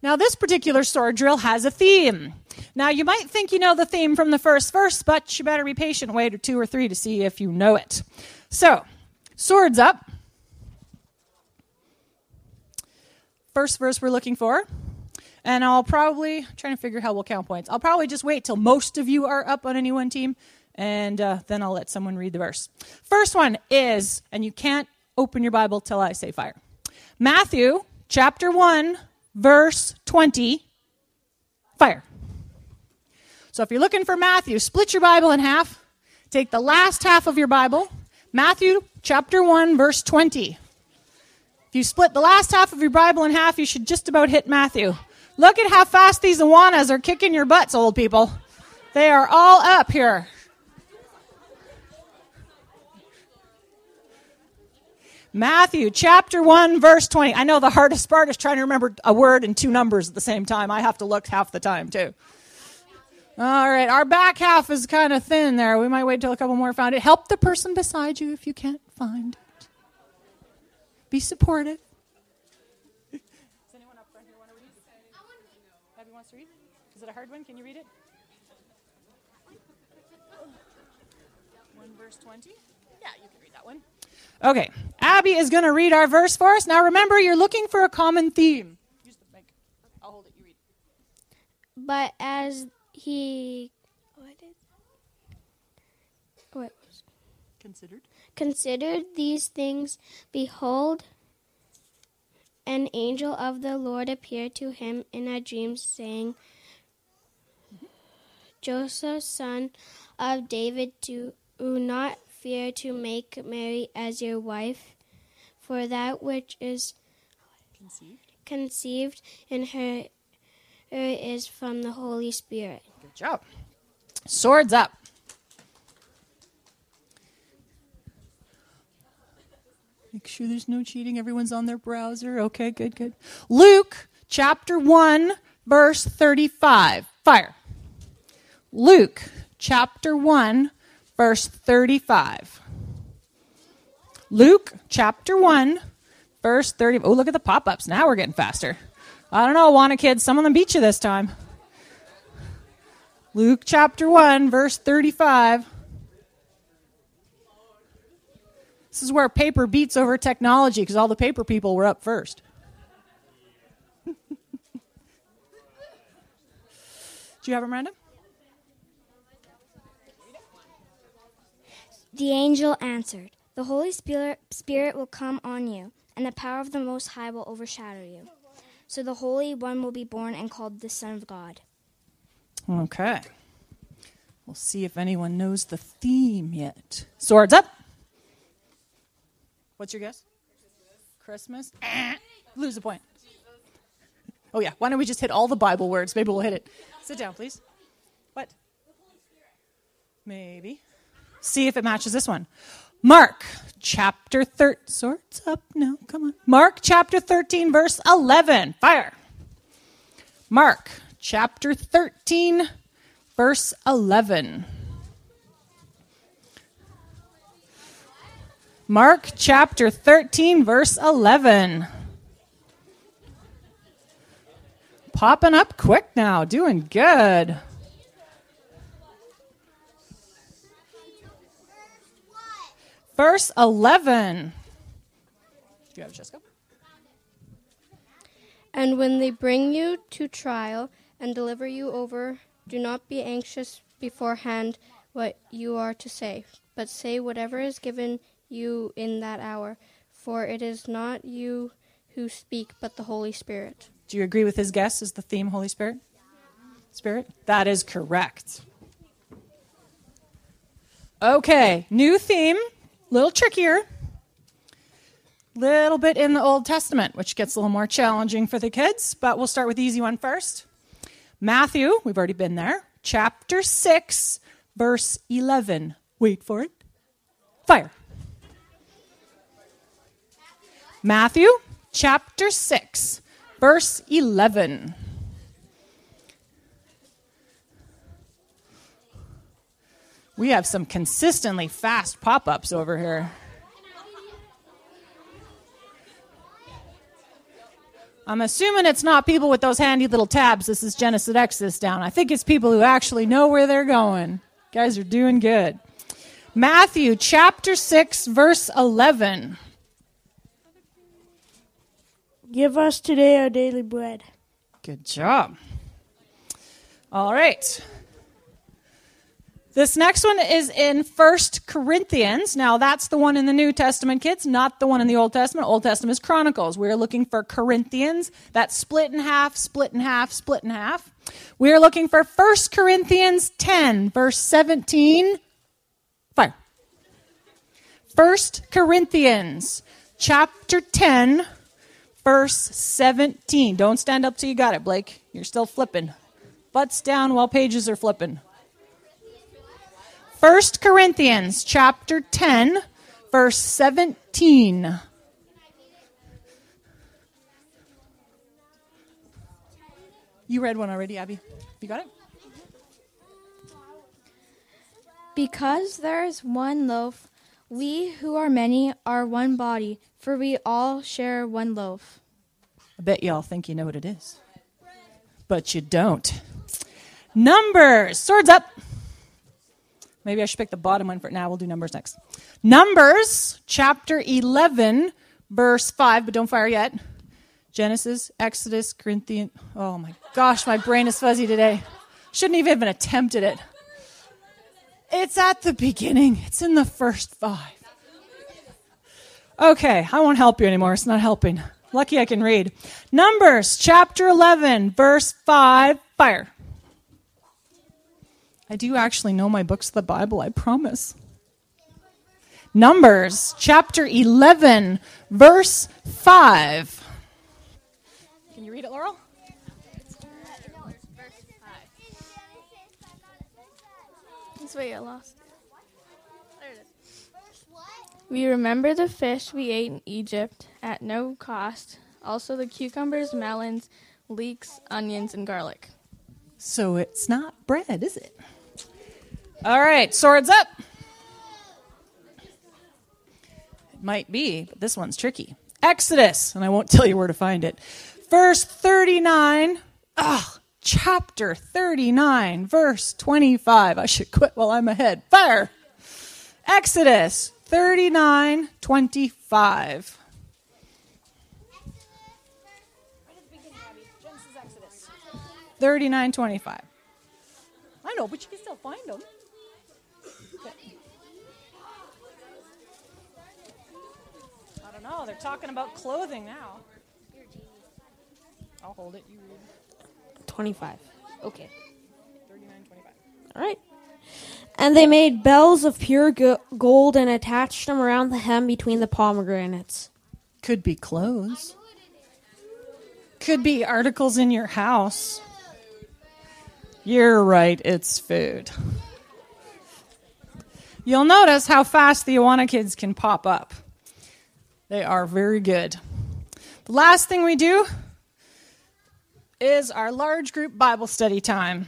Now, this particular sword drill has a theme. Now, you might think you know the theme from the first verse, but you better be patient, wait or 2 or 3 to see if you know it. So, swords up. First verse we're looking for. And I'll probably, trying to figure how we'll count points. I'll probably just wait till most of you are up on any one team, and then I'll let someone read the verse. First one is, and you can't open your Bible till I say fire. Matthew chapter 1, verse 20, fire. So if you're looking for Matthew, split your Bible in half. Take the last half of your Bible, Matthew chapter 1, verse 20. If you split the last half of your Bible in half, you should just about hit Matthew. Look at how fast these Awanas are kicking your butts, old people. They are all up here. Matthew chapter 1, verse 20. I know the hardest part is trying to remember a word and 2 numbers at the same time. I have to look half the time, too. All right, our back half is kind of thin there. We might wait till a couple more find it. Help the person beside you if you can't find it. Be supportive. Does anyone up front here want to read? Abby wants to read? Is it a hard one? Can you read it? 1 verse 20? Yeah, you can read that one. Okay, Abby is going to read our verse for us. Now remember, you're looking for a common theme. Use the mic. I'll hold it, you read. But as he considered these things, behold, an angel of the Lord appeared to him in a dream, saying, Joseph, son of David, do not fear to make Mary as your wife, for that which is conceived in her is from the Holy Spirit. Good job. Swords up. Make sure there's no cheating. Everyone's on their browser. Okay, good. Luke chapter 1, verse 35. Fire. Luke chapter 1, verse 35. Luke chapter 1, verse 30. Oh, look at the pop-ups. Now we're getting faster. I don't know, Awana kids. Some of them beat you this time. Luke chapter 1, verse 35. This is where paper beats over technology because all the paper people were up first. Do you have it, Miranda? The angel answered, The Holy Spirit will come on you, and the power of the Most High will overshadow you. So the Holy One will be born and called the Son of God. Okay. We'll see if anyone knows the theme yet. Swords up. What's your guess? Christmas? Lose a point. Oh, yeah. Why don't we just hit all the Bible words? Maybe we'll hit it. Sit down, please. What? Maybe. See if it matches this one. Mark chapter 13. Swords up. No, come on. Mark chapter 13, verse 11. Fire. Mark chapter 13, verse 11. Mark chapter 13, verse 11. Popping up quick now. Doing good. Verse 11. Do you have it, Jessica? And when they bring you to trial and deliver you over, do not be anxious beforehand what you are to say, but say whatever is given you in that hour, for it is not you who speak, but the Holy Spirit. Do you agree with his guess? Is the theme Holy Spirit? Spirit? That is correct. Okay, new theme, little trickier. Little bit in the Old Testament, which gets a little more challenging for the kids, but we'll start with the easy one first. Matthew, we've already been there, chapter 6, verse 11. Wait for it. Fire. Matthew chapter 6, verse 11. We have some consistently fast pop-ups over here. I'm assuming it's not people with those handy little tabs. This is Genesis Exodus down. I think it's people who actually know where they're going. You guys are doing good. Matthew chapter 6, verse 11. Give us today our daily bread. Good job. All right. This next one is in 1 Corinthians. Now, that's the one in the New Testament, kids, not the one in the Old Testament. Old Testament is Chronicles. We're looking for Corinthians. That's split in half, split in half, split in half. We're looking for 1 Corinthians 10, verse 17. Fire. 1 Corinthians chapter 10, verse 17. Don't stand up till you got it, Blake. You're still flipping. Butts down while pages are flipping. 1 Corinthians chapter 10, verse 17. You read one already, Abby. You got it? Because there is one loaf, we who are many are one body, for we all share one loaf. I bet y'all think you know what it is. But you don't. Numbers. Swords up. Maybe I should pick the bottom one for now. We'll do Numbers next. Numbers, chapter 11, verse 5, but don't fire yet. Genesis, Exodus, Corinthians. Oh my gosh, my brain is fuzzy today. Shouldn't even attempted it. It's at the beginning. It's in the first 5. Okay, I won't help you anymore. It's not helping. Lucky I can read. Numbers, chapter 11, verse 5, fire. I do actually know my books of the Bible, I promise. Numbers, chapter 11, verse 5. Can you read it, Laurel? That's where you lost it. There it is. We remember the fish we ate in Egypt at no cost, also the cucumbers, melons, leeks, onions, and garlic. So it's not bread, is it? All right, swords up. It might be, but this one's tricky. Exodus, and I won't tell you where to find it. Verse 39, chapter 39, verse 25. I should quit while I'm ahead. Fire! Exodus 39, 25. 39, 25. I know, but you can still find them. I don't know. They're talking about clothing now. I'll hold it. You read. 25. Okay. 39, 25. All right. And they made bells of pure gold and attached them around the hem between the pomegranates. Could be clothes. Could be articles in your house. You're right, it's food. You'll notice how fast the Awana kids can pop up. They are very good. The last thing we do is our large group Bible study time.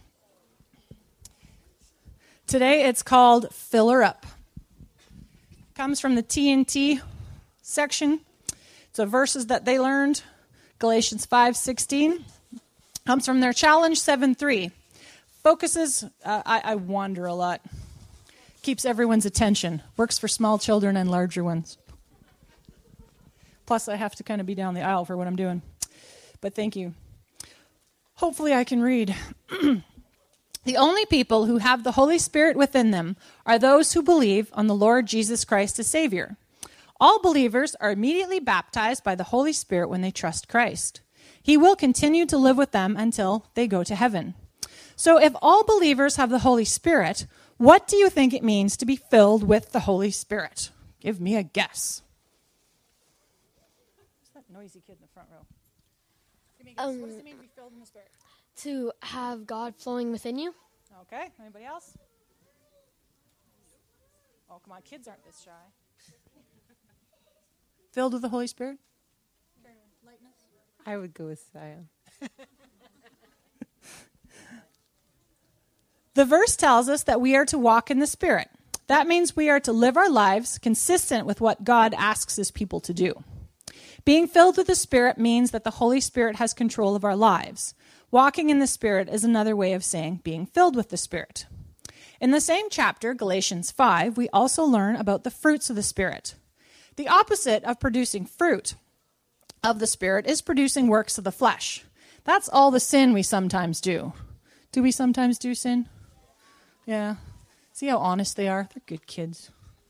Today it's called Fill Her Up. Comes from the TNT section. It's the verses that they learned. Galatians 5:16. Comes from their challenge 7:3. Focuses, I wander a lot. Keeps everyone's attention. Works for small children and larger ones. Plus I have to kind of be down the aisle for what I'm doing. But thank you. Hopefully I can read. The only people who have the Holy Spirit within them are those who believe on the Lord Jesus Christ as Savior. All believers are immediately baptized by the Holy Spirit when they trust Christ. He will continue to live with them until they go to heaven. So if all believers have the Holy Spirit, what do you think it means to be filled with the Holy Spirit? Give me a guess. Who's that noisy kid in the front row? Give me a guess. What does it mean to be filled in the Spirit? To have God flowing within you. Okay, anybody else? Oh, come on, kids aren't this shy. Filled with the Holy Spirit? I would go with Sion. The verse tells us that we are to walk in the Spirit. That means we are to live our lives consistent with what God asks his people to do. Being filled with the Spirit means that the Holy Spirit has control of our lives. Walking in the Spirit is another way of saying being filled with the Spirit. In the same chapter, Galatians 5, we also learn about the fruits of the Spirit. The opposite of producing fruit of the Spirit is producing works of the flesh. That's all the sin we sometimes do. Do we sometimes do sin? Yeah. See how honest they are? They're good kids.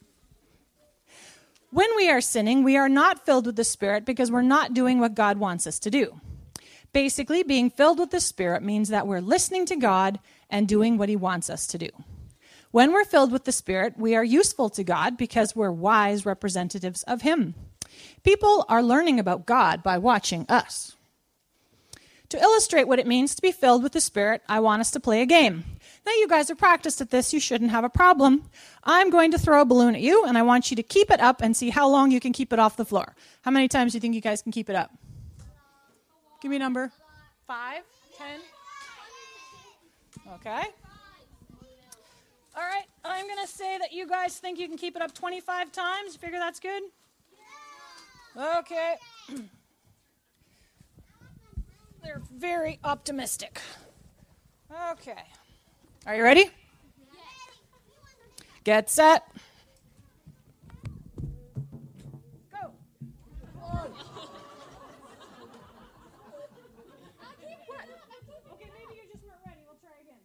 When we are sinning, we are not filled with the Spirit because we're not doing what God wants us to do. Basically, being filled with the Spirit means that we're listening to God and doing what He wants us to do. When we're filled with the Spirit, we are useful to God because we're wise representatives of Him. People are learning about God by watching us. To illustrate what it means to be filled with the Spirit, I want us to play a game. Now, you guys are practiced at this. You shouldn't have a problem. I'm going to throw a balloon at you, and I want you to keep it up and see how long you can keep it off the floor. How many times do you think you guys can keep it up? Give me a number. 5, 10. Okay. All right. I'm going to say that you guys think you can keep it up 25 times. You figure that's good? Okay. They're very optimistic. Okay. Are you ready? Get set. Go. What? Okay, maybe you just weren't ready. We'll try again.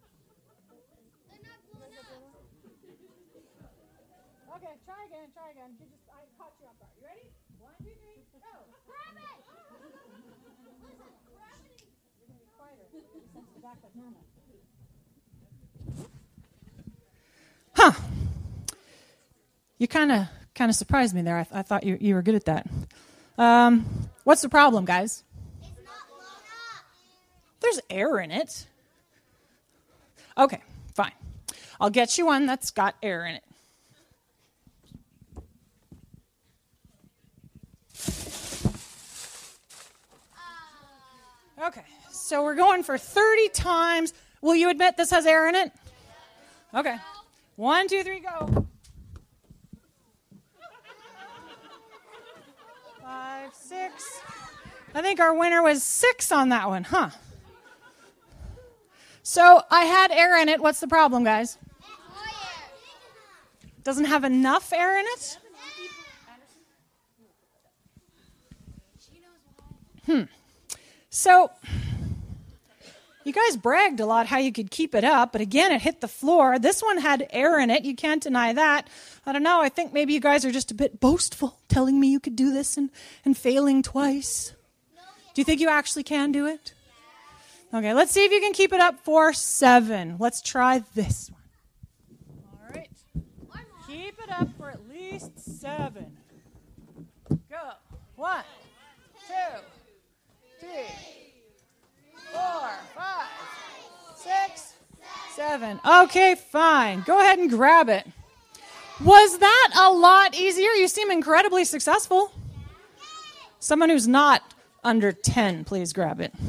Okay, try again. I caught you off guard. You ready? 1, 2, 3, go. Grab it! You're going to be quieter. Sense the back like normal. Huh. You kind of surprised me there. I thought you were good at that. What's the problem, guys? It's not blown up. There's air in it. Okay, fine. I'll get you one that's got air in it. Okay, so we're going for 30 times. Will you admit this has air in it? Okay. 1, 2, 3, go. 5, 6. I think our winner was 6 on that one, huh? So I had air in it. What's the problem, guys? Doesn't have enough air in it? So you guys bragged a lot how you could keep it up, but again, it hit the floor. This one had air in it. You can't deny that. I don't know. I think maybe you guys are just a bit boastful, telling me you could do this and failing twice. Do you think you actually can do it? Okay, let's see if you can keep it up for 7. Let's try this one. All right. Keep it up for at least 7. Go. 1, 2, 3, 4, 5, 6, 7. Okay, fine. Go ahead and grab it. Was that a lot easier? You seem incredibly successful. Someone who's not under 10, please grab it.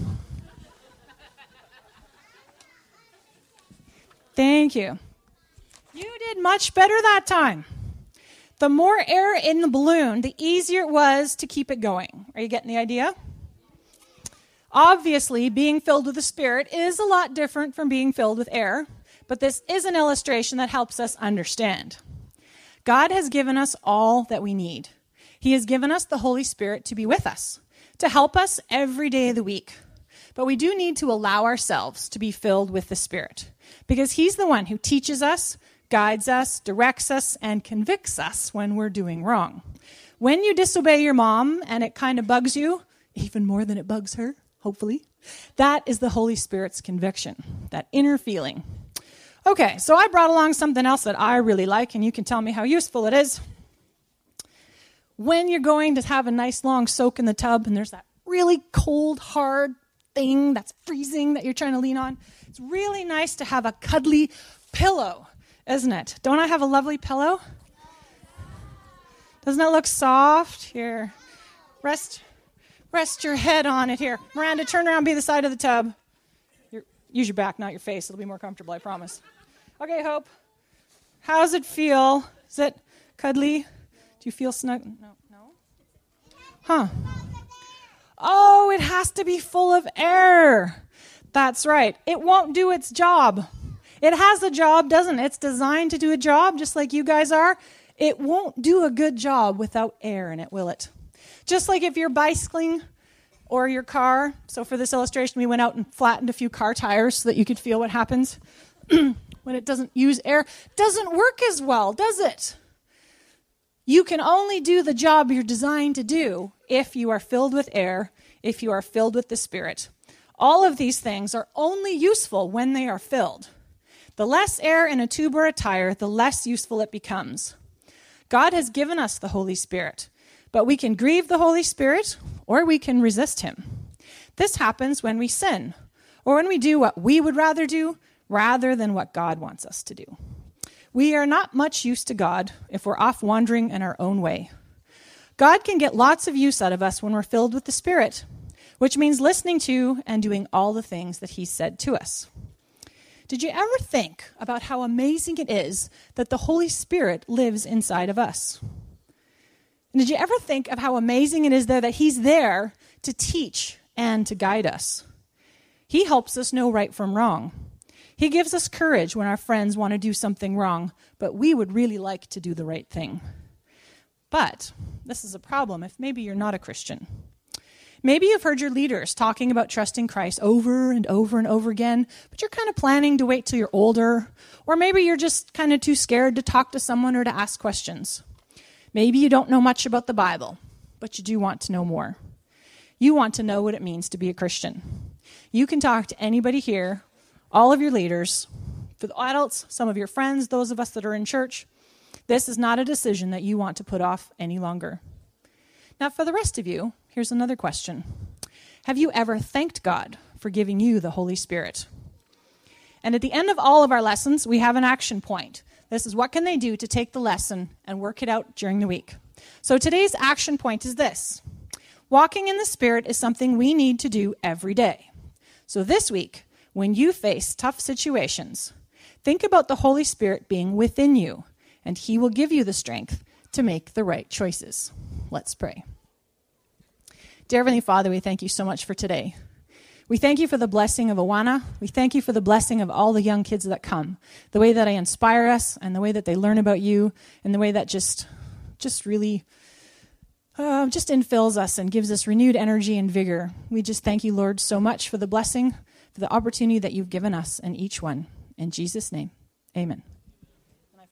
Thank you. You did much better that time. The more air in the balloon, the easier it was to keep it going. Are you getting the idea? Obviously, being filled with the Spirit is a lot different from being filled with air, but this is an illustration that helps us understand. God has given us all that we need. He has given us the Holy Spirit to be with us, to help us every day of the week. But we do need to allow ourselves to be filled with the Spirit, because He's the one who teaches us, guides us, directs us, and convicts us when we're doing wrong. When you disobey your mom and it kind of bugs you, even more than it bugs her, hopefully, that is the Holy Spirit's conviction, that inner feeling. Okay, so I brought along something else that I really like, and you can tell me how useful it is. When you're going to have a nice long soak in the tub and there's that really cold, hard thing that's freezing that you're trying to lean on, it's really nice to have a cuddly pillow, isn't it? Don't I have a lovely pillow? Doesn't it look soft? Here, rest your head on it here. Miranda, turn around, be the side of the tub. Use your back, not your face. It'll be more comfortable, I promise. Okay, Hope. How's it feel? Is it cuddly? Do you feel snug? No? Oh, it has to be full of air. That's right. It won't do its job. It has a job, doesn't it? It's designed to do a job just like you guys are. It won't do a good job without air in it, will it? Just like if you're bicycling or your car. So for this illustration, we went out and flattened a few car tires so that you could feel what happens when it doesn't use air. It doesn't work as well, does it? You can only do the job you're designed to do if you are filled with air, if you are filled with the Spirit. All of these things are only useful when they are filled. The less air in a tube or a tire, the less useful it becomes. God has given us the Holy Spirit, but we can grieve the Holy Spirit or we can resist him. This happens when we sin or when we do what we would rather do rather than what God wants us to do. We are not much use to God if we're off wandering in our own way. God can get lots of use out of us when we're filled with the Spirit, which means listening to and doing all the things that he said to us. Did you ever think about how amazing it is that the Holy Spirit lives inside of us? And did you ever think of how amazing it is there that he's there to teach and to guide us? He helps us know right from wrong. He gives us courage when our friends want to do something wrong, but we would really like to do the right thing. But this is a problem if maybe you're not a Christian. Maybe you've heard your leaders talking about trusting Christ over and over and over again, but you're kind of planning to wait till you're older, or maybe you're just kind of too scared to talk to someone or to ask questions. Maybe you don't know much about the Bible, but you do want to know more. You want to know what it means to be a Christian. You can talk to anybody here, all of your leaders, for the adults, some of your friends, those of us that are in church. This is not a decision that you want to put off any longer. Now, for the rest of you, here's another question. Have you ever thanked God for giving you the Holy Spirit? And at the end of all of our lessons, we have an action point. This is what can they do to take the lesson and work it out during the week. So today's action point is this. Walking in the Spirit is something we need to do every day. So this week, when you face tough situations, think about the Holy Spirit being within you, and he will give you the strength to make the right choices. Let's pray. Dear Heavenly Father, we thank you so much for today. We thank you for the blessing of Awana. We thank you for the blessing of all the young kids that come, the way that they inspire us and the way that they learn about you and the way that just really just infills us and gives us renewed energy and vigor. We just thank you, Lord, so much for the blessing, for the opportunity that you've given us and each one. In Jesus' name, amen.